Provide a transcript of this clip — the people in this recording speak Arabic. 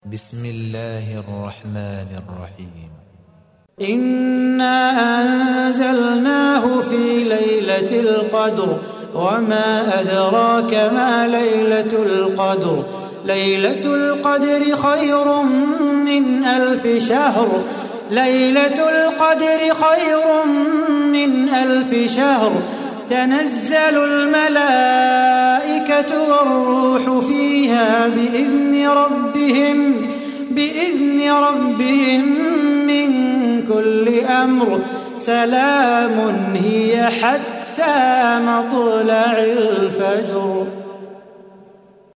بسم الله الرحمن الرحيم. إنا أنزلناه في ليلة القدر وما أدراك ما ليلة القدر. ليلة القدر خير من 1000 شهر. ليلة القدر خير من 1000 شهر. تنزل الملائكة والروح فيها بإذن ربهم من كل أمر. سلام هي حتى مطلع الفجر.